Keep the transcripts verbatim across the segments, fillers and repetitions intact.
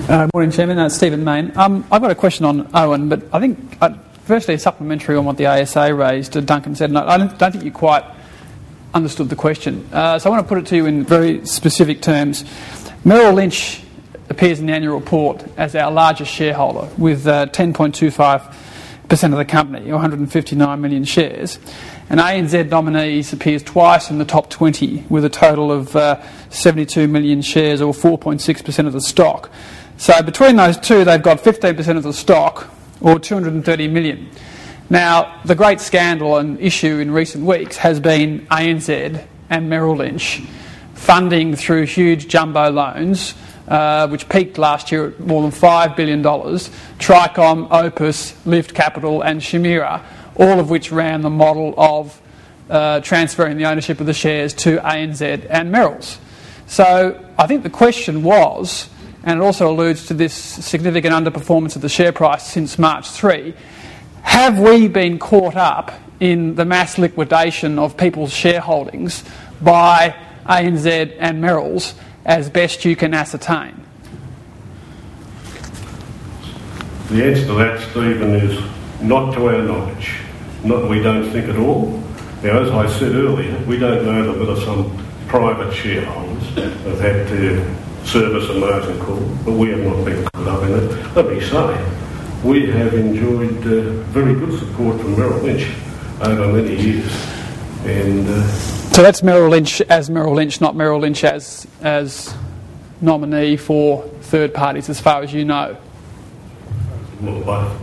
Uh, morning, Chairman. Uh, Stephen Mayne. Um, I've got a question on Owen, but I think, uh, firstly, a supplementary on what the A S A raised. Uh, Duncan said, and I don't, don't think you quite understood the question. Uh, so I want to put it to you in very specific terms. Merrill Lynch appears in the annual report as our largest shareholder with uh, ten point two five percent of the company, or one hundred fifty-nine million shares. And A N Z Nominees appears twice in the top twenty with a total of uh, seventy-two million shares, or four point six percent of the stock. So between those two, they've got fifteen percent of the stock, or two hundred thirty million. Now, the great scandal and issue in recent weeks has been A N Z and Merrill Lynch funding through huge jumbo loans, uh, which peaked last year at more than five billion dollars, Tricom, Opus, Lift Capital and Chimera, all of which ran the model of uh, transferring the ownership of the shares to A N Z and Merrill's. So I think the question was, and it also alludes to this significant underperformance of the share price since March third, have we been caught up in the mass liquidation of people's shareholdings by A N Z and Merrill's, as best you can ascertain? The answer to that, Stephen, is not to our knowledge. Not, we don't think at all. Now, as I said earlier, we don't know that whether some private shareholders have had to service a margin call, but we have not been caught up in it. Let me say, we have enjoyed uh, very good support from Merrill Lynch over many years. And uh, so that's Merrill Lynch as Merrill Lynch, not Merrill Lynch as as nominee for third parties, as far as you know. Well, both.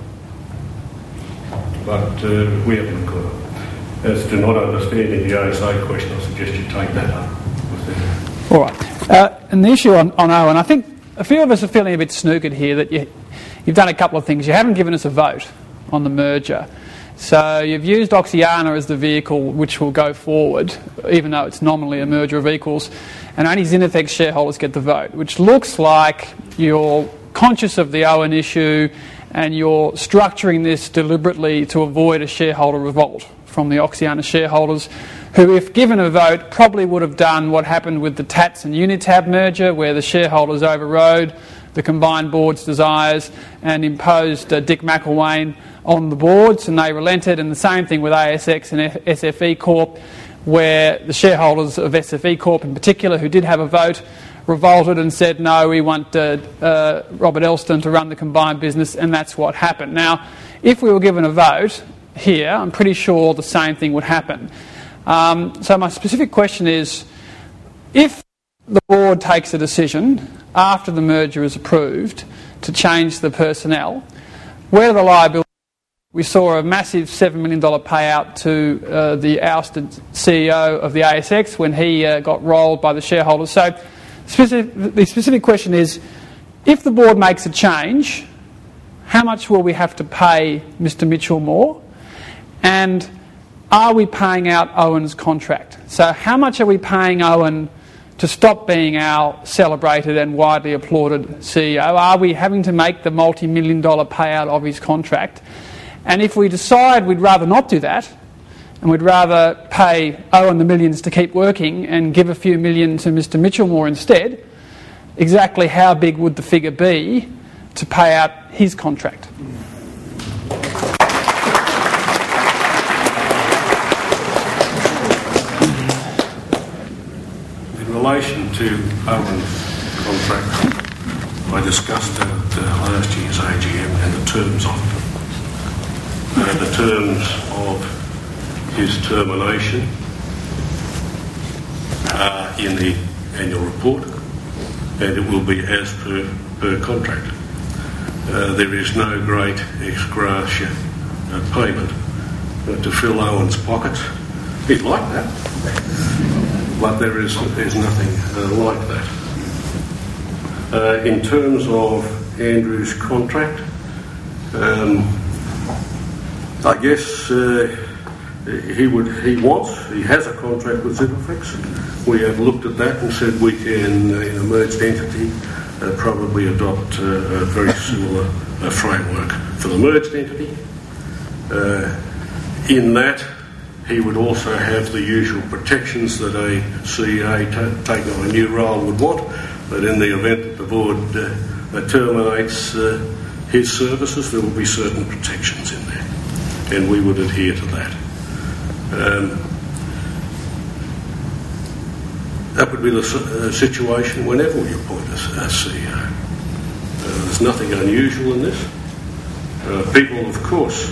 But uh, we haven't been caught up. As to not understanding the A S A question, I suggest you take that up with them. All right. Uh, and the issue on, on Owen, I think a few of us are feeling a bit snookered here that you, you've done a couple of things. You haven't given us a vote on the merger. So you've used Oxiana as the vehicle which will go forward, even though it's nominally a merger of equals, and only Zinifex shareholders get the vote, which looks like you're conscious of the Owen issue and you're structuring this deliberately to avoid a shareholder revolt from the Oxiana shareholders, who, if given a vote, probably would have done what happened with the T A T S and Unitab merger, where the shareholders overrode the combined board's desires and imposed uh, Dick McElwain on the boards, and they relented. And the same thing with A S X and F- S F E Corp, where the shareholders of S F E Corp in particular, who did have a vote, revolted and said, no, we want uh, uh, Robert Elston to run the combined business, and that's what happened. Now, if we were given a vote here, I'm pretty sure the same thing would happen. Um, so my specific question is, if the board takes a decision after the merger is approved to change the personnel, where are the liabilities? We saw a massive seven million dollars payout to uh, the ousted C E O of the A S X when he uh, got rolled by the shareholders. So specific, the specific question is, if the board makes a change, how much will we have to pay Mister Mitchell more? And are we paying out Owen's contract? So how much are we paying Owen to stop being our celebrated and widely applauded C E O? Are we having to make the multi-million dollar payout of his contract? And if we decide we'd rather not do that, and we'd rather pay Owen the millions to keep working and give a few million to Mister Mitchellmore instead, exactly how big would the figure be to pay out his contract? In relation to Owen's contract, I discussed at uh, last year's A G M and the terms of it. Uh, the terms of his termination are in the annual report, and it will be as per, per contract. Uh, there is no great ex gratia uh, payment uh, to fill Owen's pockets. He'd like that, but there is there's nothing uh, like that. Uh, in terms of Andrew's contract, um, I guess uh, he would. He wants. He has a contract with Zinifex. We have looked at that and said we can, uh, in a merged entity, uh, probably adopt uh, a very similar uh, framework for the merged entity. Uh, in that, he would also have the usual protections that a C E O t- taking on a new role would want. But in the event that the board uh, uh, terminates uh, his services, there will be certain protections in there, and we would adhere to that. Um, that would be the uh, situation whenever you appoint a, a C E O. Uh, there's nothing unusual in this. Uh, people, of course,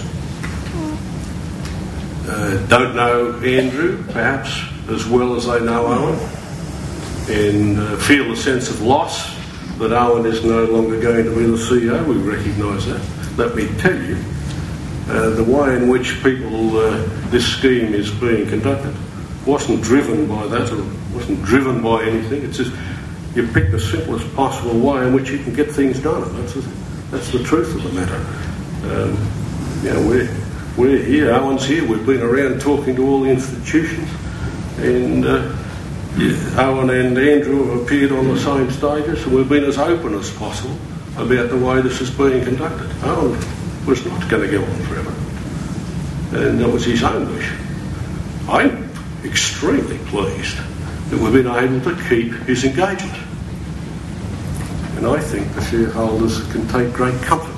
uh, don't know Andrew, perhaps, as well as they know Owen, and uh, feel a sense of loss that Owen is no longer going to be the C E O. We recognise that. Let me tell you, uh, the way in which people, uh, this scheme is being conducted, wasn't driven by that, or wasn't driven by anything. It's just you pick the simplest possible way in which you can get things done. That's the, that's the truth of the matter. Um, you know, we're, we're here, Owen's here, we've been around talking to all the institutions, and uh, yeah, Owen and Andrew have appeared on the same stages, and we've been as open as possible about the way this is being conducted. Owen was not going to go on forever, and that was his own wish. I'm extremely pleased that we've been able to keep his engagement, and I think the shareholders can take great comfort